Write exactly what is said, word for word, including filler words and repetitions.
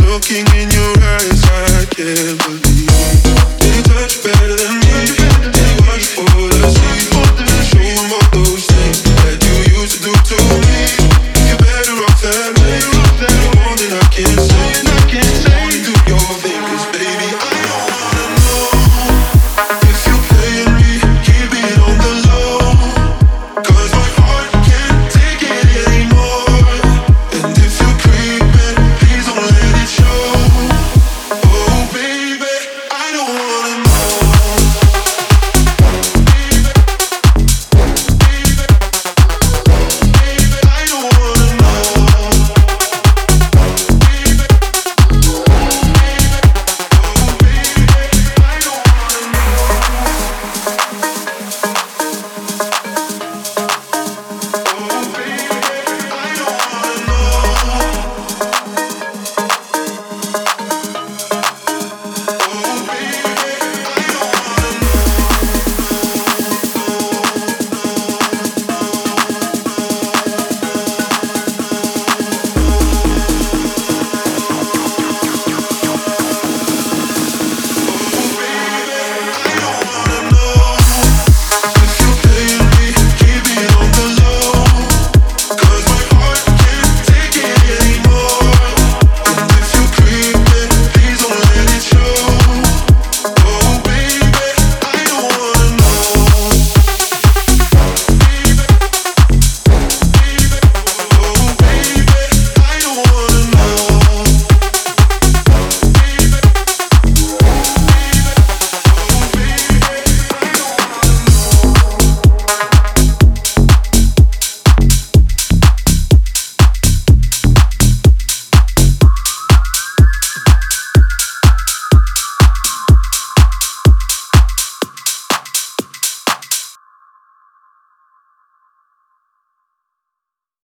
Looking in your eyes, I can't believe. Did you touch better than me? Did you watch for the sea? Show them all those things that you used to do to me. You're better off that way. More than I can say. Only do your thing, 'cause